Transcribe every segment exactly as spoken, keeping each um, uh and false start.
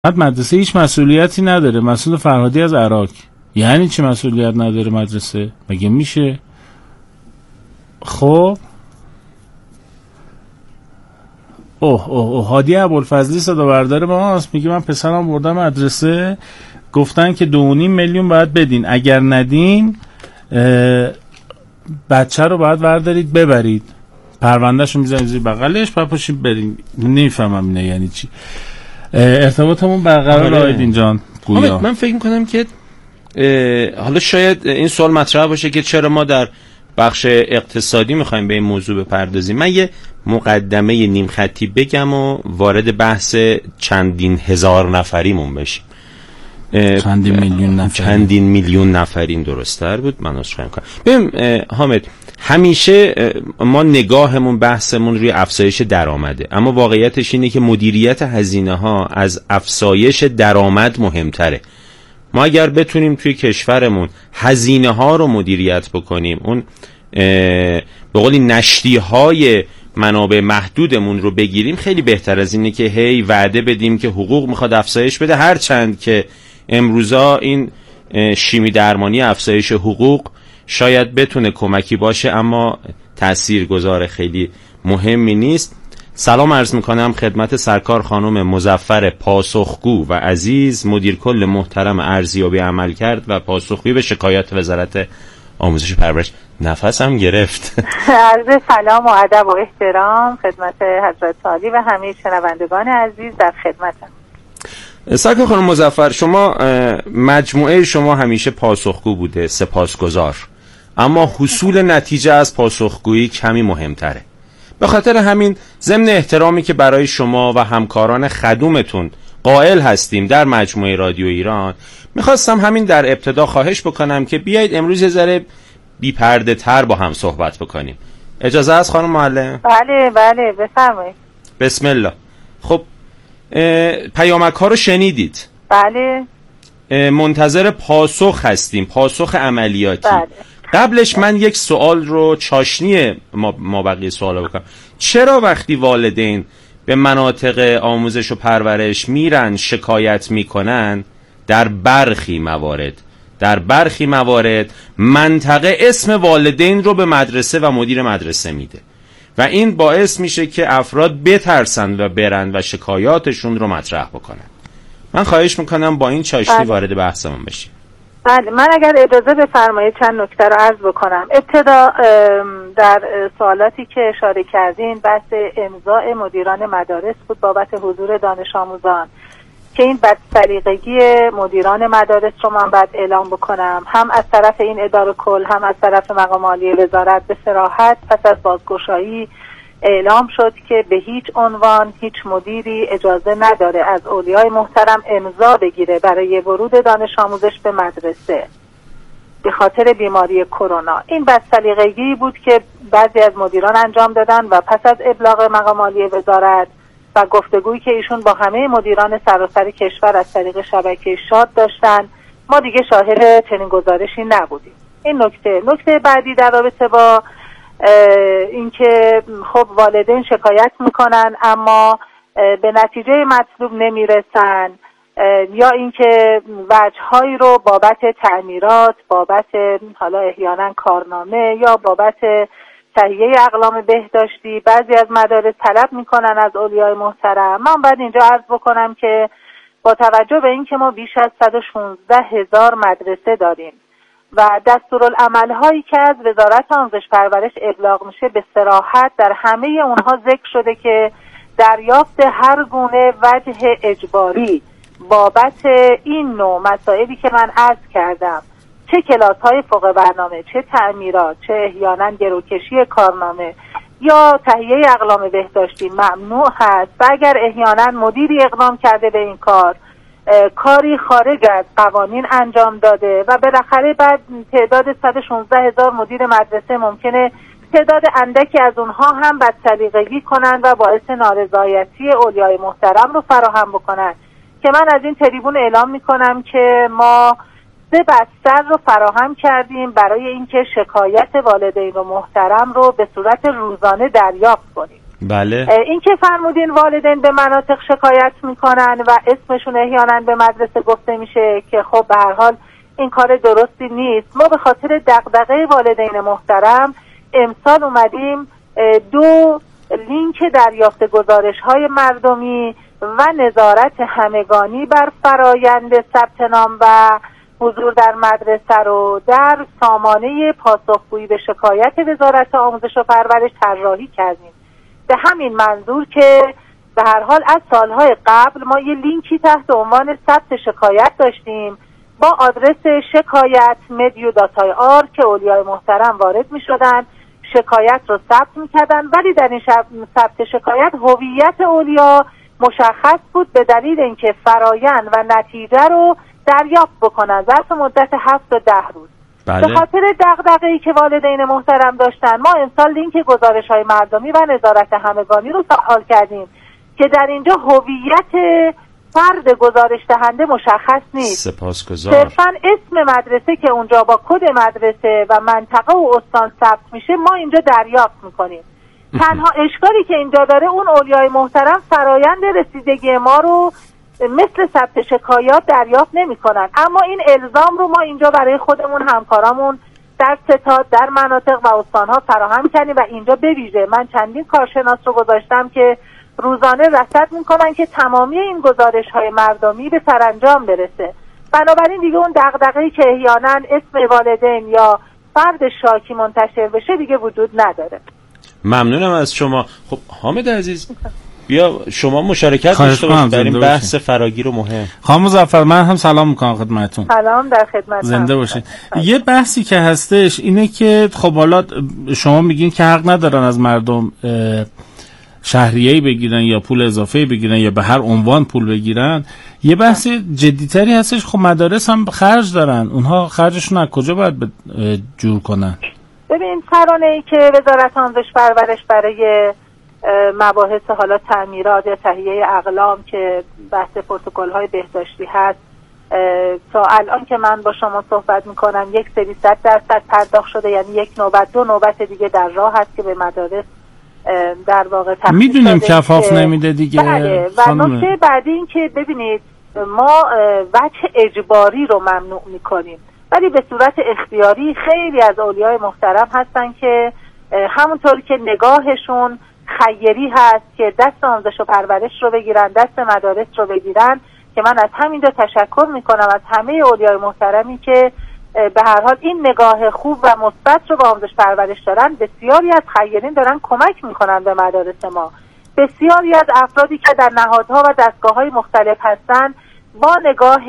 مدرسه هیچ مسئولیتی نداره. مسئول فرهادی از عراق. یعنی چی مسئولیت نداره مدرسه؟ مگه میشه؟ خب اوه اوه اوه هادی ابوالفضلی صدا بردار ماست، میگه من پسرم بردم مدرسه، گفتن که دو و نیم میلیون باید بدین، اگر ندین بچه رو باید وردارید ببرید، پروندهشو میزنید زیر بغلش بعد پاشید برین. نمیفهمم اینه یعنی چی. ارتباطمون برقرار آیدین جان. گویا من فکر میکنم که حالا شاید این سوال مطرح باشه که چرا ما در بخش اقتصادی میخوایم به این موضوع بپردازیم. من یه مقدمه نیم خطی بگم و وارد بحث چندین هزار نفریمون بشیم. چندین میلیون نفر چندین میلیون نفرین درست‌تر بود. من عذرخواهی می‌کنم. ببین حامد، همیشه ما نگاهمون بحثمون روی افزایش درآمده، اما واقعیتش اینه که مدیریت هزینه‌ها از افزایش درآمد مهمتره. ما اگر بتونیم توی کشورمون هزینه‌ها رو مدیریت بکنیم، اون به قولی نشتی‌های منابع محدودمون رو بگیریم، خیلی بهتر از اینه که هی وعده بدیم که حقوق میخواد افزایش بده. هر چند که امروزا این شیمی درمانی افزایش حقوق شاید بتونه کمکی باشه، اما تاثیرگذار خیلی مهمی نیست. سلام عرض میکنم خدمت سرکار خانم مظفر پاسخگو و عزیز، مدیر کل محترم ارزیابی عمل کرد و پاسخگوی به شکایات وزارت آموزش و پرورش. نفسم گرفت. عرض سلام و ادب و احترام خدمت حضرت عالی و همه شنوندگان عزیز در خدمتم. سرکار خانم مظفر، شما مجموعه شما همیشه پاسخگو بوده، سپاسگزار، اما حصول نتیجه از پاسخگویی کمی مهمتره. به خاطر همین ضمن احترامی که برای شما و همکاران خدومتون قائل هستیم در مجموعه رادیو ایران، میخواستم همین در ابتدا خواهش بکنم که بیایید امروز یه ذره بی پرده تر با هم صحبت بکنیم. اجازه است خانم معلم؟ بله بله بفرمایید. بسم الله. خب پیامک ها رو شنیدید؟ بله. منتظر پاسخ هستیم، پاسخ عملیاتی. بله. قبلش من یک سوال رو چاشنی ما, ما بقیه سوالا بکنم. چرا وقتی والدین به مناطق آموزش و پرورش میرن شکایت میکنن، در برخی موارد در برخی موارد منطقه اسم والدین رو به مدرسه و مدیر مدرسه میده و این باعث میشه که افراد بترسن و برن و شکایاتشون رو مطرح بکنن؟ من خواهش میکنم با این چاشنی وارد بحثمون بشیم. بله، من اگر اجازه بفرمایید چند نکته رو عرض بکنم. ابتدا در سوالاتی که اشاره کردین بحث امضاء مدیران مدارس بود بابت حضور دانش آموزان، که این بدسلیقگی مدیران مدارس رو من باید اعلام بکنم، هم از طرف این اداره کل هم از طرف مقام عالی وزارت به صراحت پس از بازگشایی اعلام شد که به هیچ عنوان هیچ مدیری اجازه نداره از اولیای محترم امضا بگیره برای ورود دانش آموزش به مدرسه به خاطر بیماری کرونا. این بدسلیقگی بود که بعضی از مدیران انجام دادن و پس از ابلاغ مقام عالی وزارت و گفتگویی که ایشون با همه مدیران سراسر کشور از طریق شبکه شاد داشتن، ما دیگه شاهد چنین گزارشی نبودیم. این نکته. نکته بعدی در رابطه با اینکه خب والدین شکایت میکنن اما به نتیجه مطلوب نمیرسن، یا اینکه وجه‌هایی رو بابت تعمیرات، بابت حالا احیانا کارنامه یا بابت تهیه اقلام بهداشتی بعضی از مدارس طلب میکنن از اولیای محترم. من باید اینجا عرض بکنم که با توجه به اینکه ما بیش از صد و شانزده هزار مدرسه داریم و دستورالعمل‌هایی که از وزارت آموزش پرورش ابلاغ میشه به صراحت در همه اونها ذکر شده که دریافت هر گونه وجه اجباری بابت این نوع مسائلی که من عرض کردم، چه کلاس‌های فوق برنامه، چه تعمیرات، چه احیانا گروکشی کارنامه یا تهیه اقلام بهداشتی ممنوع هست و اگر احیانا مدیری اقدام کرده به این کار، کاری خارج از قوانین انجام داده و بالاخره بعد تعداد صد و شانزده هزار مدیر مدرسه ممکنه تعداد اندکی از اونها هم بدسلیقگی کنن و باعث نارضایتی اولیای محترم رو فراهم بکنن، که من از این تریبون اعلام میکنم که ما سه بستر رو فراهم کردیم برای اینکه شکایت والدین و محترم رو به صورت روزانه دریافت کنیم. بله. این که فرمودین والدین به مناطق شکایت میکنن و اسمشون احیانا به مدرسه گفته میشه که خب به هر حال این کار درستی نیست. ما به خاطر دغدغه والدین محترم امسال اومدیم دو لینک دریافت گزارش‌های مردمی و نظارت همگانی بر فرایند ثبت نام و حضور در مدرسه رو در سامانه پاسخگویی به شکایت وزارت آموزش و پرورش طراحی کردیم، به همین منظور که به هر حال از سالهای قبل ما یه لینکی تحت عنوان ثبت شکایت داشتیم با آدرس شکایت مدیو داتای آر که اولیای محترم وارد می شدن، شکایت رو ثبت می کردن، ولی در این ثبت شکایت هویت اولیا مشخص بود به دلیل اینکه فرایند و نتیجه رو دریافت بکنن ظرف مدت هفت و ده روز. بله. به خاطر دغدغه‌ای که والدین محترم داشتن ما امسال لینک گزارش‌های مردمی و نظارت همگانی رو فعال کردیم که در اینجا هویت فرد گزارش دهنده مشخص نیست. سپاسگزار. صرفاً اسم مدرسه که اونجا با کد مدرسه و منطقه و استان ثبت میشه ما اینجا دریافت میکنیم. تنها اشکالی که اینجا داره اون اولیای محترم فرایند رسیدگی ما رو مثل ثبت شکایات دریافت نمیکنن، اما این الزام رو ما اینجا برای خودمون همکارامون در ستاد در مناطق و استانها فراهم کردیم و اینجا به ویژه من چندین کارشناس رو گذاشتم که روزانه رصد میکنن که تمامی این گزارش های مردمی به سرانجام برسه. بنابراین دیگه اون دغدغه‌ای که احیانا اسم والدین یا فرد شاکی منتشر بشه دیگه وجود نداره. ممنونم از شما. خب حامد عزیز بیا شما مشارکت داشته باشید در این بحث فراگیر و مهم. خانم مظفر من هم سلام میکنم خدمتتون. سلام، در خدمتم. زنده باشید. یه بحثی که هستش اینه که خب حالا شما میگین که حق ندارن از مردم شهریه‌ای بگیرن یا پول اضافه بگیرن یا به هر عنوان پول بگیرن. یه بحث جدی‌تری هستش، خب مدارس هم خرج دارن، اونها خرجشون از کجا باید جور کنن؟ ببین ترانه‌ای که وزارت آموزش پرورش برای مباحث حالا تعمیرات یا تهیه اقلام که بحث پروتکل‌های بهداشتی هست تا الان که من با شما صحبت میکنم یک سری صد درصد پرداخت شده، یعنی یک نوبت دو نوبت دیگه در راه هست که به مدارس در واقع تخصیص میدونیم کفاف نمیده دیگه. بله. و نکته بعدی این که ببینید ما وجه اجباری رو ممنوع میکنیم ولی به صورت اختیاری خیلی از اولیای محترم هستن که همونطور که نگاهشون خیری هست که دست آموزش و پرورش رو بگیرن، دست مدارس رو بگیرن، که من از همینجا تشکر میکنم از همه اولیای محترمی که به هر حال این نگاه خوب و مثبت رو به آموزش پرورش دارن. بسیاری از خیرین دارن کمک میکنن به مدارس ما. بسیاری از افرادی که در نهادها و دستگاه‌های مختلف هستن با نگاه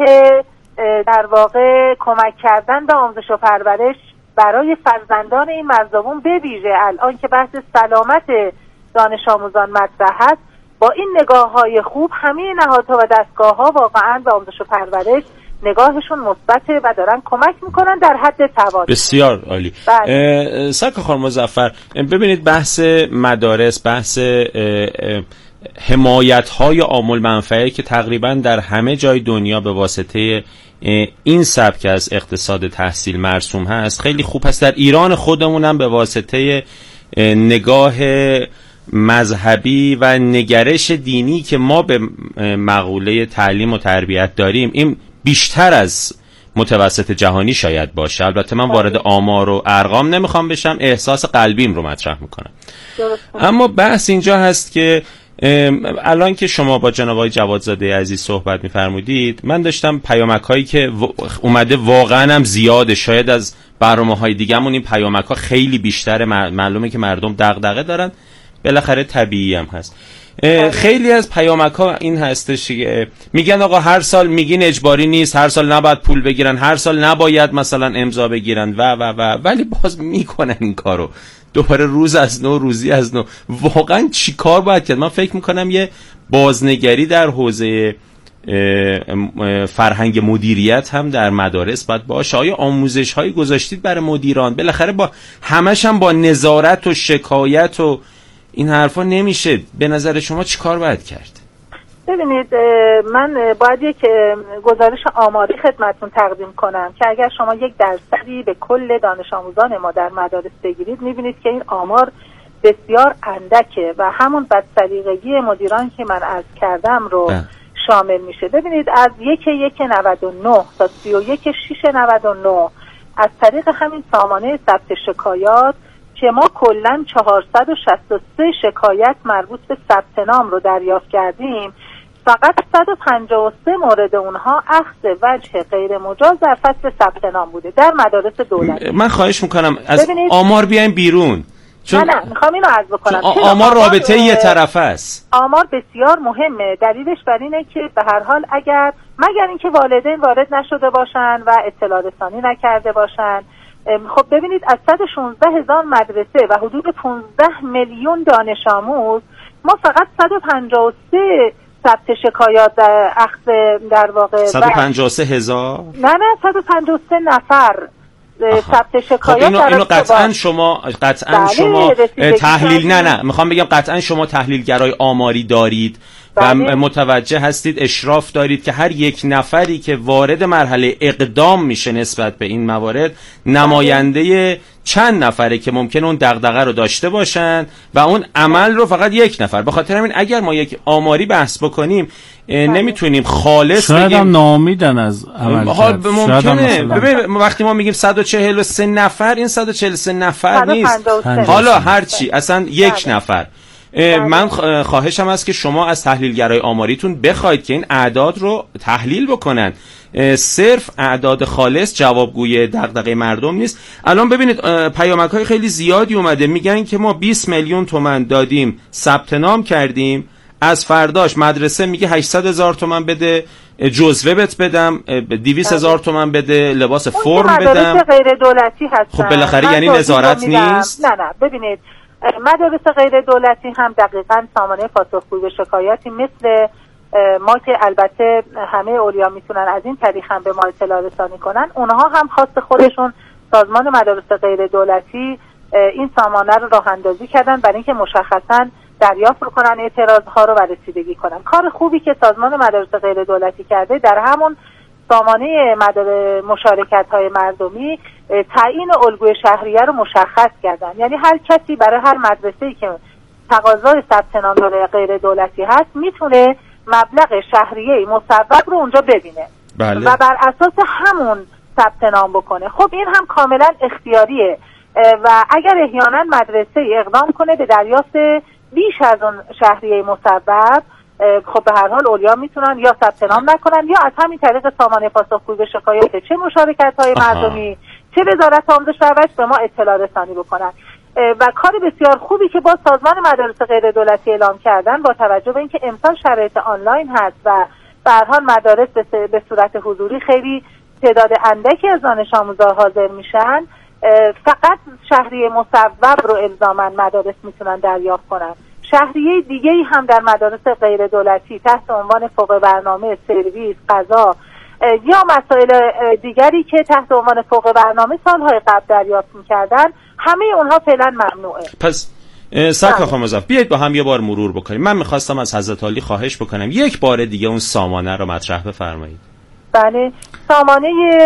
در واقع کمک کردن به آموزش و پرورش برای فرزندان این مرزبون به ویژه الان که بحث سلامت دانش آموزان مطرح هست، با این نگاه‌های خوب همه نهادها و دستگاه‌ها واقعاً به آموزش و پرورش نگاهشون مثبته و دارن کمک میکنن در حد توان. بسیار عالی. سرکار خانم مظفر ببینید بحث مدارس، بحث حمایت‌های عامل منفعه که تقریباً در همه جای دنیا به واسطه این سبک از اقتصاد تحصیل مرسوم هست خیلی خوب هست. در ایران خودمون هم به واسطه نگاه مذهبی و نگرش دینی که ما به مقوله تعلیم و تربیت داریم این بیشتر از متوسط جهانی شاید باشه. البته من وارد آمار و ارقام نمیخوام بشم، احساس قلبیم رو مطرح میکنم. اما بحث اینجا هست که الان که شما با جناب آقای جوادزاده عزیز صحبت میفرمودید من داشتم پیامک هایی که اومده واقعا هم زیاده، شاید از برنامه های دیگه‌مون این پیامک ها خیلی بیشتره، معلومه که مردم دغدغه دارن، بالاخره طبیعی هم هست. خیلی از پیامک ها این هستش میگن آقا هر سال میگین اجباری نیست، هر سال نباید پول بگیرن، هر سال نباید مثلا امضا بگیرن و و و ولی باز میکنن این کارو دوباره روز از نو روزی از نو. واقعا چی کار باید کرد؟ من فکر میکنم یه بازنگری در حوزه فرهنگ مدیریت هم در مدارس باید باشه. آیا آموزش هایی گذاشتید برای مدیران؟ بالاخره با همش هم با نظارت و شکایت و این حرفا نمیشه. به نظر شما چی کار باید کرد؟ ببینید من باید یک گزارش آماری خدمتتون تقدیم کنم که اگر شما یک درصدی به کل دانش آموزان ما در مدارس بگیرید میبینید که این آمار بسیار اندکه و همون بدسلیقگی مدیران که من عرض کردم رو اه. شامل میشه. ببینید از یک یک نود و نه تا سی و یک شش نود و نه از طریق همین سامانه ثبت شکایات که ما کلاً چهارصد و شصت و سه شکایت مربوط به ثبت نام رو دریافت کردیم، فقط صد و پنجاه و سه مورد اونها اخذ وجه غیر مجاز در فصل ثبت نام بوده در مدارس دولتی. من خواهش میکنم از آمار بیایم بیرون. چون نه نه میخوام اینو عرض بکنم. آمار, آمار رابطه یه طرف است. آمار بسیار مهمه. دلیلش بر اینه که به هر حال اگر مگر اینکه والدین وارد نشده باشن و اطلاع رسانی نکرده باشن، خب ببینید از صد و شانزده هزار مدرسه و حدود پانزده میلیون دانش آموز ما فقط صد و پنجاه و سه ثبت شکایات در اخذ در واقع صد و پنجاه و سه هزار نه نه صد و پنجاه و سه نفر ثبت شکایات. خب اینو, اینو قطعا شما قطعا شما تحلیل نه نه میخوام بگم قطعا شما تحلیلگرای آماری دارید و متوجه هستید، اشراف دارید که هر یک نفری که وارد مرحله اقدام میشه نسبت به این موارد نماینده چند نفره که ممکنه اون دغدغه رو داشته باشن و اون عمل رو فقط یک نفر. به خاطر همین اگر ما یک آماری بحث بکنیم نمیتونیم خالص شاید بگیم هم ناامیدن از عمل کرد. ممکنه ببین وقتی ما میگیم صد و چهل و سه نفر، این صد و چهل و سه نفر نیست، حالا هرچی اصلا یک نفر. من خواهشم است که شما از تحلیلگرای آماریتون بخواید که این اعداد رو تحلیل بکنن. صرف اعداد خالص جوابگوی دغدغه مردم نیست. الان ببینید پیامک‌های خیلی زیادی اومده میگن که ما بیست میلیون تومان دادیم ثبت نام کردیم، از فرداش مدرسه میگه هشتصد هزار تومان بده جزوه بت بدم، دویست هزار تومان بده لباس فرم بدم. مدارس غیر دولتی هستن. خب بالاخره یعنی نظارت نیست؟ نه نه ببینید مدارس غیر دولتی هم دقیقاً سامانه پاسخگویی به شکایاتی مثل ما که البته همه اولیا میتونن از این طریق هم به ما اطلاع رسانی کنن، اونها هم خواست خودشون سازمان مدارس غیر دولتی این سامانه رو راه اندازی کردن برای اینکه مشخصاً دریافت کنن اعتراضها رو و رسیدگی کنن. کار خوبی که سازمان مدارس غیر دولتی کرده در همون سامانه مدار مشارکت‌های مردمی تعیین الگوی شهریه رو مشخص کردن، یعنی هر کسی برای هر مدرسه‌ای که تقاضای ثبت نام داره غیر دولتی هست میتونه مبلغ شهریه مصوب رو اونجا ببینه بله. و بر اساس همون ثبت نام بکنه. خب این هم کاملا اختیاریه و اگر احیانا مدرسه اقدام کنه به دریافت بیش از اون شهریه مصوب، خب به هر حال اولیا میتونن یا ثبت نام نکنن یا از همین طریق سامانه پاسخگویی به شکایات چه مشارکت‌های مردمی چه وزارت آموزش و رشد به ما اطلاع رسانی بکنن. و کار بسیار خوبی که با سازمان مدارس غیر دولتی اعلام کردن با توجه به اینکه امسال شرایط آنلاین هست و به هر حال مدارس به صورت حضوری خیلی تعداد اندکی از دانش آموزها حاضر میشن، فقط شهریه مصوب رو الزاما مدارس میتونن دریافت کنن. شهریه دیگه‌ای هم در مدارس غیر دولتی تحت عنوان فوق برنامه، سرویس، غذا یا مسائل دیگری که تحت عنوان فوق برنامه سالهای قبل دریافت می‌کردن، همه اونها فعلا ممنوعه. پس سرکار خانم مظفر بیایید با هم یه بار مرور بکنیم. من می‌خواستم از حضرت عالی خواهش بکنم یک بار دیگه اون سامانه رو مطرح بفرمایید. بله، سامانه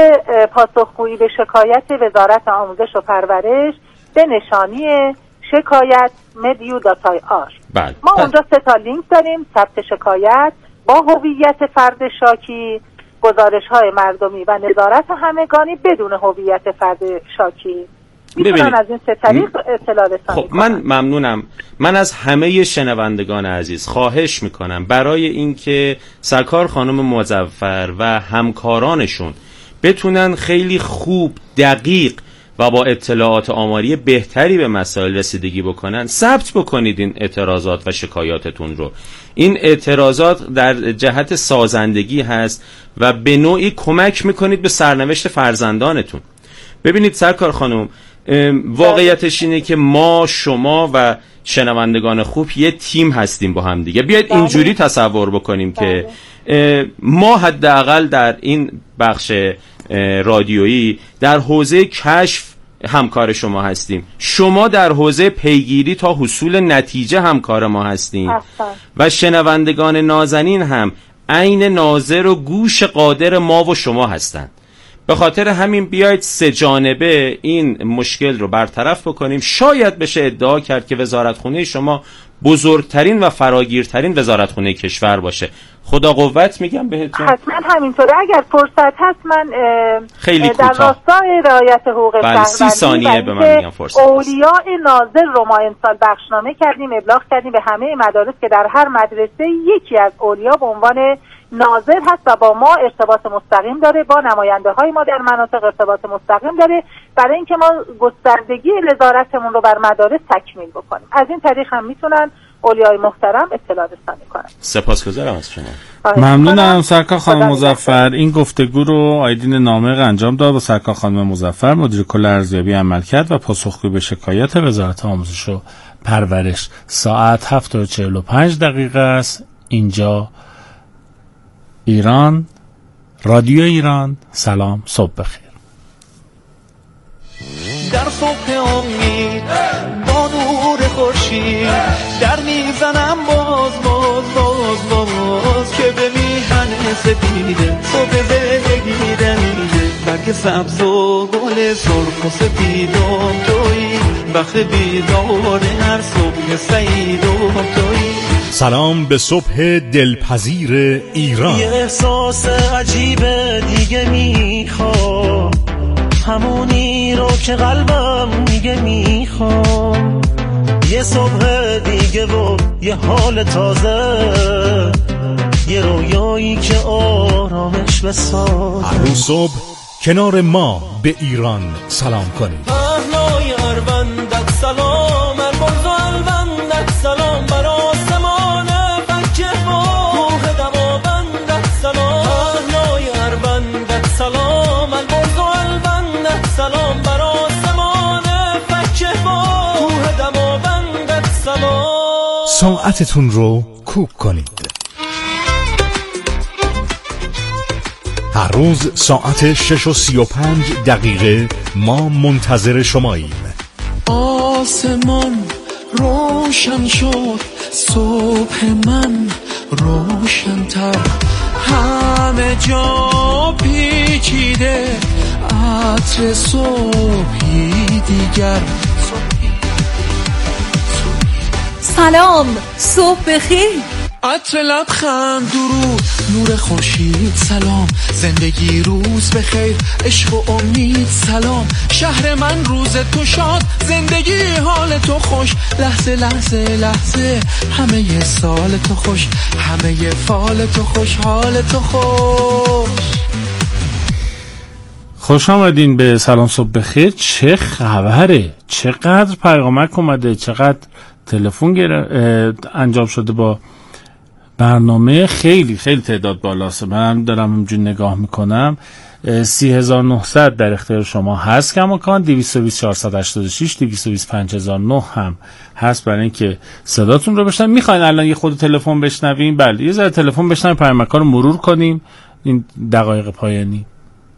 پاسخگویی به شکایت وزارت آموزش و پرورش به نشانی شکایت مدیو داتای آر. بله. ما اونجا سه تا لینک داریم: ثبت شکایت، با هویت فرد شاکی، گزارش‌های مردمی و نظارت همگانی بدون هویت فرد شاکی. میتونن از این سه طریق اطلاع رسانی خب من ممنونم. من از همه شنوندگان عزیز خواهش میکنم برای اینکه سرکار خانم مظفر و همکارانشون بتونن خیلی خوب، دقیق و با اطلاعات آماری بهتری به مسائل رسیدگی بکنن، ثبت بکنید این اعتراضات و شکایاتتون رو. این اعتراضات در جهت سازندگی هست و به نوعی کمک میکنید به سرنوشت فرزندانتون. ببینید سرکار خانم، واقعیتش اینه که ما، شما و شنوندگان خوب یه تیم هستیم با هم دیگه. بیاید اینجوری تصور بکنیم که ما حداقل در این بخش رادیویی در حوزه کشف همکار شما هستیم، شما در حوزه پیگیری تا حصول نتیجه همکار ما هستیم و شنوندگان نازنین هم عین ناظر و گوش قادر ما و شما هستند. به خاطر همین بیایید سه جانبه این مشکل رو برطرف بکنیم. شاید بشه ادعا کرد که وزارتخونه شما بزرگترین و فراگیرترین وزارتخونه کشور باشه. خدا قوت میگم بهتون. حتما همینطوره. اگر فرصت هست من خیلی در راستای رعایت حقوق شهروندی سی ثانیه به من میگم فرصت. اولیاء ناظر رو ما امسال بخشنامه کردیم، ابلاغ کردیم به همه مدارس که در هر مدرسه یکی از اولیاء به عنوان ناظر هست و با ما ارتباط مستقیم داره، با نماینده های ما در مناطق ارتباط مستقیم داره، برای اینکه ما گستردگی نظارتمون رو بر مدارس تکمیل بکنیم. از این طریق هم میتونن اولیای محترم اطلاع رسانی کنن. سپاسگزارم از شما. ممنونم سرکار خانم مظفر. این گفتگو رو آیدین نامق انجام داد با سرکار خانم مظفر، مدیر کل ارزیابی عملکرد و پاسخگوی به شکایات وزارت آموزش و پرورش. ساعت هفت و چهل و پنج دقیقه است. اینجا ایران، رادیو ایران. سلام، صبح بخیر. در صبح امید با نور خورشید در میزنم باز باز باز باز که به میهن سپیده صبح زندگی دمیده برگ سبز و گل سرخ و سپیدم تویی وقت بیدار هر صبح سعیدم تویی. سلام به صبح دلپذیر ایران. یه احساس عجیب دیگه میخوام، همونی رو که قلبم میگه میخوام، یه صبح دیگه و یه حال تازه، یه رویایی که آرامش بسازه. هر روز صبح کنار ما به ایران سلام کنید. پهنای اروندت سلام، البرز و البندت سلام، بر آسمان فکه روح دماوندت سلام. پهنای اروندت سلام، البرز و البندت سلام، بر آسمان فکه روح دماوندت سلام. ساعتتون رو کوک کنید. هر روز ساعت شش و سی و پنج دقیقه ما منتظر شماییم. آسمان روشن شد، صبح من روشن‌تر، همه جا پیچیده عطر صبحی دیگر. سلام، صبح بخیر. عطر لبخند، درود، نور خورشید سلام، زندگی روز بخیر، عشق و امید سلام، شهر من روز تو شاد، زندگی حال تو خوش، لحظه لحظه لحظه همه سال تو خوش، همه فال تو خوش، حال تو خوش. خوش آمدین به سلام صبح بخیر. چه خبره؟ چقدر پیامک اومده، چقدر تلفن انجام شده با برنامه. خیلی خیلی تعداد بالاست. من دارم همجور نگاه میکنم. سی هزار و نهصد در اختیار شما هست کماکان، دویست و بیست چهارصد و هشتاد و شش، دویست و بیست پنج هزار و نه هم هست برای اینکه صداتون رو بشنویم. میخواین الان یه خود تلفن بشنویم؟ بله، یه ذره تلفن بشنویم، پیامک‌ها رو مرور کنیم این دقایق پایانی.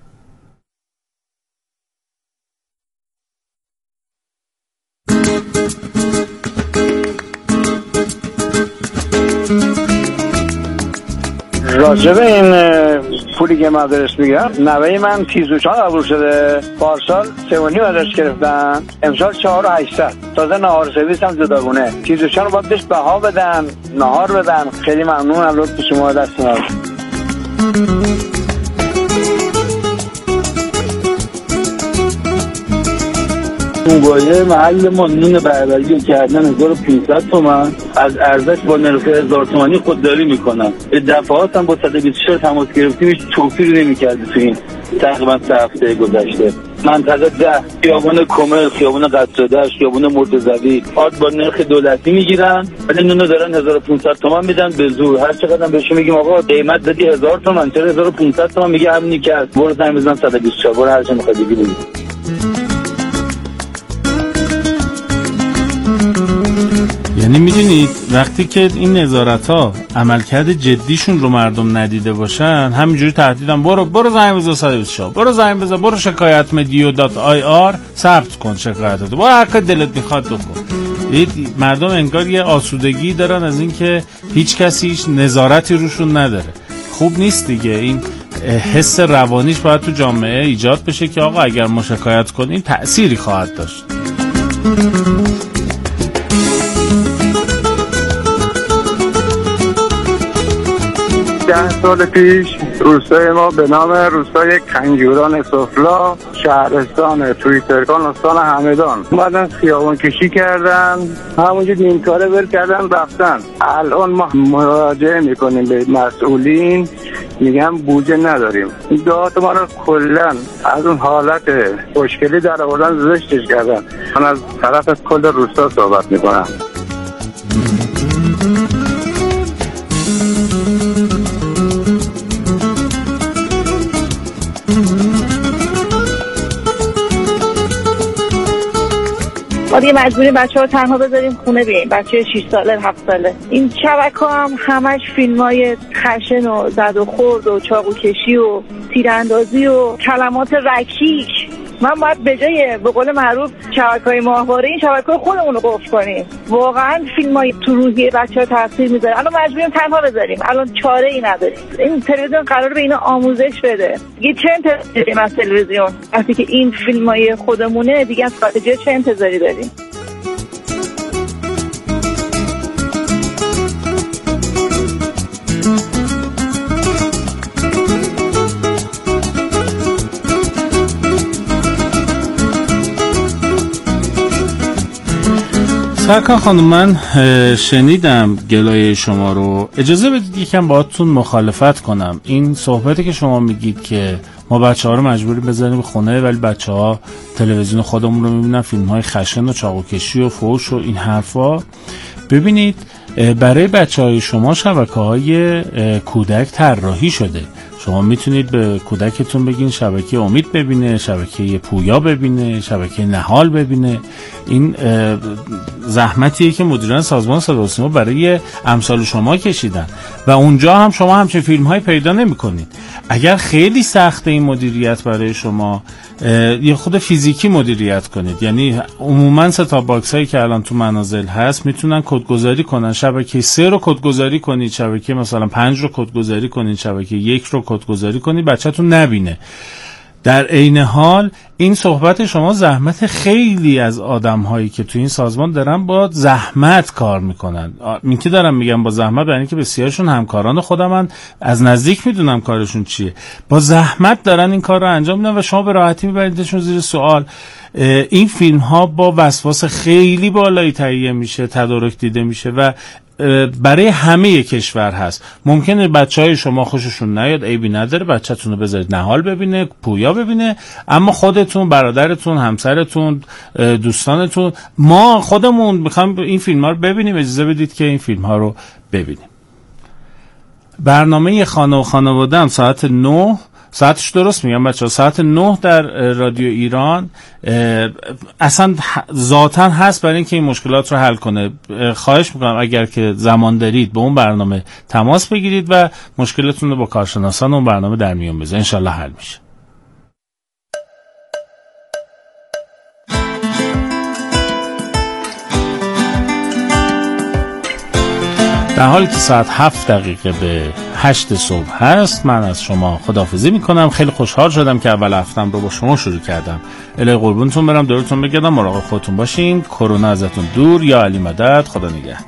راجب این پولی که مدارس میگیرم، نوه من تیزوچان قبول شده، پارسال سه و نیم ازش گرفتن، امسال چهار و هشتصد. تازه نهار سرویس هم جداگونه. تیزوچان رو باید بهش بها بدن، نهار بدن. خیلی ممنونم، لطف شما دست نهار. موبایل محل ما نون بربری کردن هزار و پانصد تومان، از ارزش با نرخ هزار تومانی خودداری میکنن. دفعات هم با صد و بیست و چهار تماس گرفتیم، هیچ توفیری نمیکرده تو این تقریبا سه هفته گذشته. منطقه ده، خیابان کمل، خیابان قصردش، خیابان مرتضوی، آد با نرخ دولتی میگیرن، ولی نونو دارن هزار و پانصد تومان میدن به زور. هر چقدر بهشون میگیم آقا قیمت دادی هزار تومان، چرا هزار و پانصد تومان؟ میگه همینی که هست، برو زنگ بزن صد و بیست و چهار، برو هر چه میخوای بگی بگی. یعنی میدونید وقتی که این نظارت ها عملکرد جدیشون رو مردم ندیده باشن، همینجوری تهدیدن برو برو زنگ بزن صد و بیست و چهار، برو زنگ بزن، برو شکایت مدیو دات آی آر ثبت کن شکایتاتو، برو هر کاری دلت میخواد بکن. مردم انگار یه آسودگی دارن از این که هیچ کسی هیچ نظارتی روشون نداره. خوب نیست دیگه. این حس روانیش باید تو جامعه ایجاد بشه که آقا اگر ما شکایت کنیم تأثیری خواهد داشت. ده سال پیش روستای ما به نام روستای کنگوران سفلا شهرستان تویترکان استان همدان اومدن خیابان کشی کردن، همونجا نیمکاره ول کردن رفتن. الان ما مراجعه میکنیم به مسئولین، میگم بودجه نداریم. این دهات ما رو کلن از اون حالت مشکلی در آوردن زشتش کردن. من از طرف کل روستا صحبت میکنم. ما دیگه مجبوریم بچه ها تنها بذاریم خونه بیاییم. بچه شش ساله هفت ساله این شبکه هم همش فیلم های خشن و زد و خورد و چاقو کشی و تیراندازی و کلمات رکیک. من باید به جای به قول معروف شبکه‌های ماهواره این شبکه‌های خودمون رو قفل کنیم. واقعا فیلمای تو روحیه بچه‌ها تاثیر میذاره. الان مجبوریم تنها بذاریم، الان چاره ای نداریم. این تلویزیون قراره به اینا آموزش بده. دیگه چه انتظاری داریم از تلویزیون وقتی که این فیلمای خودمونه؟ دیگه از خارجی چه انتظاری داریم؟ سرکار خانم، من شنیدم گلایه شما رو. اجازه بدید یکم باهاتون مخالفت کنم. این صحبتی که شما میگید که ما بچه ها رو مجبوری بذاریم خونه ولی بچه ها تلویزیون خودمون رو میبینن، فیلم های خشن و چاقوکشی و فحش و این حرفا. ببینید برای بچه های شما شبکه های کودک طراحی شده. شما میتونید به کودکتون بگین شبکه امید ببینه، شبکه پویا ببینه، شبکه نهال ببینه. این زحمتیه که مدیران سازمان صدا و سیما برای امثال شما کشیدن و اونجا هم شما همچین فیلم های پیدا نمی کنید. اگر خیلی سخته این مدیریت برای شما، یه خود فیزیکی مدیریت کنید. یعنی عموما ستا باکس هایی که الان تو منازل هست میتونن کدگذاری کنن. شبکه سه رو کدگذاری کنید، شبکه مثلا پنج رو کدگذاری کنید، شبکه یک رو کدگذاری کنید، بچه‌تون نبینه. در عین حال این صحبت شما زحمت خیلی از آدم هایی که تو این سازمان دارن با زحمت کار میکنن. این که دارم میگم با زحمت برای اینکه بسیارشون همکاران خودمن، از نزدیک میدونم کارشون چیه. با زحمت دارن این کار رو انجام میدن و شما به راحتی میبریدشون زیر سوال. این فیلم ها با وسواس خیلی بالایی تهیه میشه، تدارک دیده میشه و برای همه کشور هست. ممکنه بچهای شما خوششون نیاد، عیبی نداره، بچه‌تون رو بذارید نهال ببینه، پویا ببینه، اما خودتون، برادرتون، همسرتون، دوستانتون، ما خودمون میخوایم این فیلم ها رو ببینیم. اجازه بدید که این فیلم ها رو ببینیم. برنامه خانه و خانواده هم ساعت نه، ساعتش درست میگم بچه ها، ساعت نه در رادیو ایران اصلا ذاتاً هست برای اینکه این مشکلات رو حل کنه. خواهش میکنم اگر که زمان دارید به اون برنامه تماس بگیرید و مشکلتون رو با کارشناسان اون برنامه در میون بذارید، انشالله حل میشه. در حالی که ساعت هفت دقیقه به هشت صبح هست، من از شما خداحافظی میکنم. خیلی خوشحال شدم که اول هفتم رو با شما شروع کردم. الهی قربونتون برم، دورتون بگردم، مراقب خودتون باشین، کرونا ازتون دور، یا علی مدد، خدا نگهدار.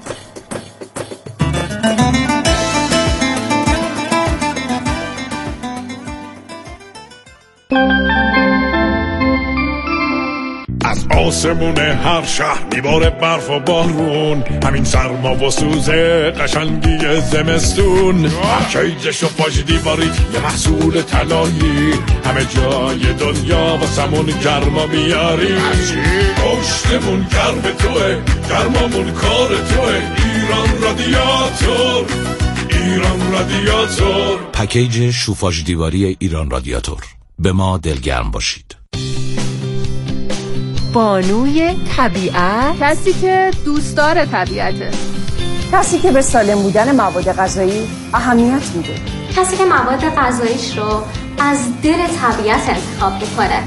از آسمون هر شهر میباره برف و بارون، همین سرما و سوزه قشنگی زمستون. کیجش و پاش دیواری یه محصول طلایی، همه جای دنیا واسمون گرما میاری. پشتمون گرم توه، گرمامون کار توه. ایران رادیاتور، ایران رادیاتور. پکیج شوفاژ دیواری ایران رادیاتور. به ما دلگرم باشید. بانوی طبیعت، کسی که دوستدار طبیعته، کسی که به سالم بودن مواد غذایی اهمیت میده، کسی که مواد غذاییش رو از دل طبیعت انتخاب میکنه.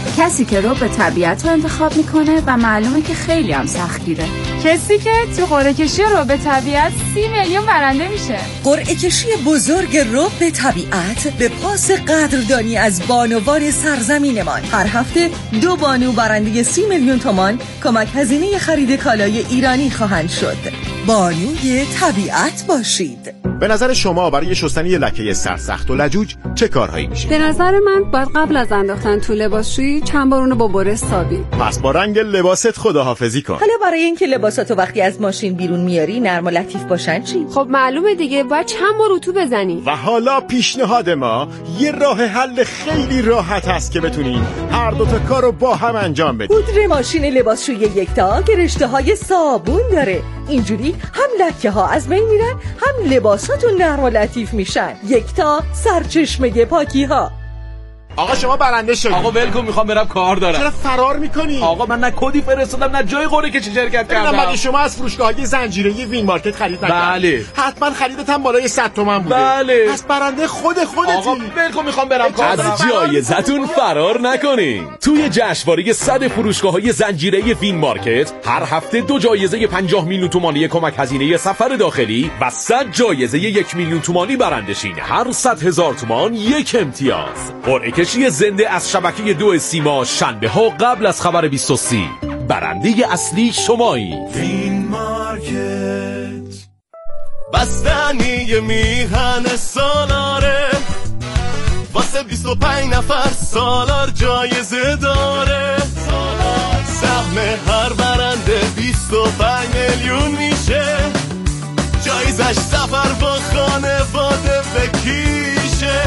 کسی که رو به طبیعت رو انتخاب میکنه و معلومه که خیلی هم سختگیره. کسی که تو قرعه کشی رو به طبیعت سی میلیون برنده میشه. قرعه کشی بزرگ رو به طبیعت به پاس قدردانی از بانوان سرزمینمان. هر هفته دو بانو برنده سی میلیون تومان کمک هزینه خرید کالای ایرانی خواهند شد. بانوی طبیعت باشید. به نظر شما برای شستن یه لکه سرسخت و لجوج چه کارهایی میشه؟ به نظر من باید قبل از انداختن تو لباسشویی چند بار اونو با بره سابی. پس با رنگ لباست خداحافظی کن. حالا برای اینکه لباساتو وقتی از ماشین بیرون میاری نرم و لطیف باشن چی؟ خب معلومه دیگه، باید چند بار اتو بزنی. و حالا پیشنهاد ما یه راه حل خیلی راحت هست که بتونین هر دو تا کارو با هم انجام بدین. پودر ماشین لباسشویی یکتا که رشته‌های صابون داره. اینجوری هم لکه ها از بین میرن، هم لباساتون نرم و لطیف میشن. یکتا، سرچشمه پاکی ها. آقا شما برنده شدید. آقا ولکن، میخوام برم کار دارم. چرا فرار میکنی؟ آقا من نه کدی فرستادم نه جای قرعه کشی شرکت کردم. مگه شما از فروشگاه‌های زنجیره‌ای وین مارکت خرید نکردید؟ بله. حتما خریدت هم بالای صد تومن بوده. بله. پس برنده خود خودتی. آقا ولکن، میخوام برم کار دارم. از جایزتون فرار نکنین. توی جشنواره صد فروشگاه‌های زنجیره‌ای وین مارکت هر هفته دو جایزه پنجاه میلیون تومانی کمک هزینه سفر داخلی و صد جایزه یک میلیون تومانی برنده شین. هر صد هزار تومان یک امتیاز. قرعه کشی زنده از شبکه دو سیما شنبه ها قبل از خبر بیست و سه. برنده اصلی شمایی. وین مارکت بستنی میهن سالاره واسه بیست و پنج نفر سالار جایزه داره. سهم هر برنده بیست و پنج میلیون میشه. جایزش سفر با خانواده بکیشه.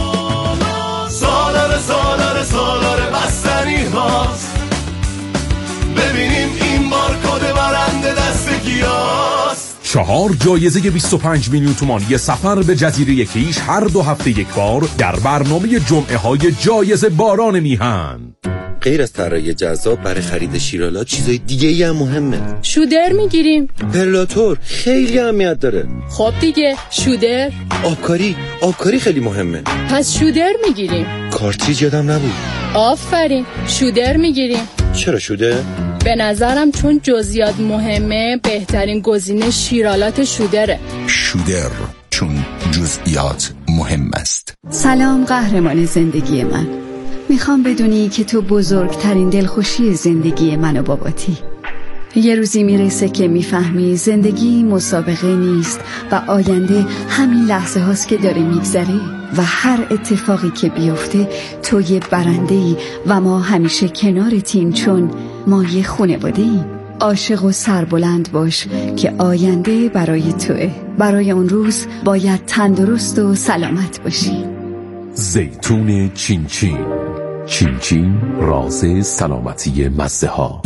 سالار سالار سالار بستنی هاست. ببینیم این بار کد برنده دست کیاست. چهار جایزه بیست و پنج میلیون تومانی سفر به جزیره کیش هر دو هفته یک بار در برنامه جمعه های جایزه باران میهن. غیر از طراحی جذاب برای خرید شیرالا چیزای دیگه ای هم مهمه. شودر میگیریم. پرلاتور خیلی اهمیت داره. خب دیگه شودر. آبکاری آبکاری خیلی مهمه. پس شودر میگیریم. کارتریج یادم نبود. آفرین، شودر میگیریم. چرا شودر؟ به نظرم چون جزئیات مهمه بهترین گزینه شیرالات شودره. شودر چون جزئیات مهم است. سلام قهرمان زندگی من. میخوام بدونی که تو بزرگترین دلخوشی زندگی من و باباتی. یه روزی میرسه که میفهمی زندگی مسابقه نیست و آینده همین لحظه هاست که داره میگذره و هر اتفاقی که بیفته تو یه برنده‌ای و ما همیشه کنارتیم چون ما یه خانواده ایم. عاشق و سربلند باش که آینده برای توئه. برای اون روز باید تندرست و سلامت باشی. زیتون چین چین. چین چین راز سلامتی مزه ها.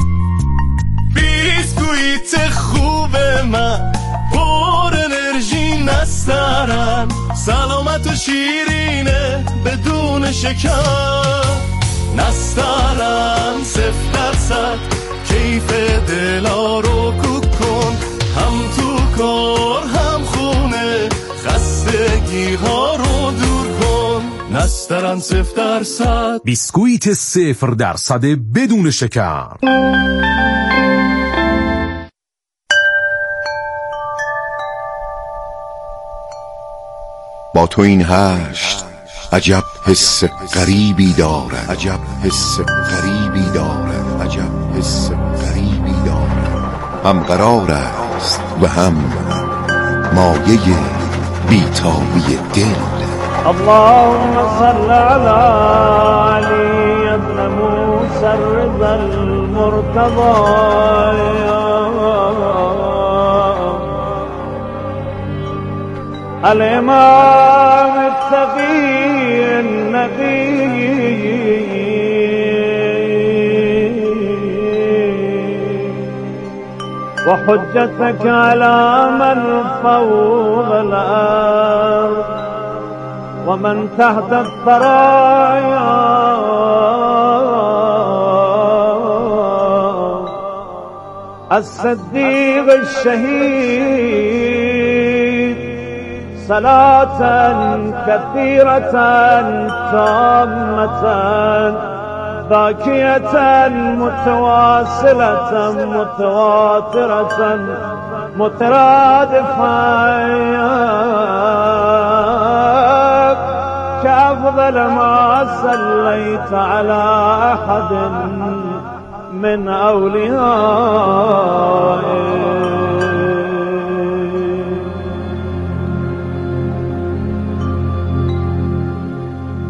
بیسکویت خوب من پر انرژی نسترن. سلامت و شیرینه بدون شکر نسترن. صفر درصد کیف دلا رو کوک کن. هم تو کار هم خونه خستگی ها رو دور کن. نسترن صفر درصد. بیسکویت صفر درصد بدون شکر. با تو این هشت عجب حس غریبی دارد. عجب حس غریبی دارد. عجب حس غریبی دارد. هم قرار است و هم مایه بیتابی دل. اللهم صل على علي ابن موسى الرضا المرتضى الإمام التقي النقي وحجتك على من فوق الأرض ومن تحت الثرايا الصديق الشهيد صلاة كثيرة تامة ذاكية متواصلة متواترة مترادفة كأفضل ما صليت على أحد من أوليائك.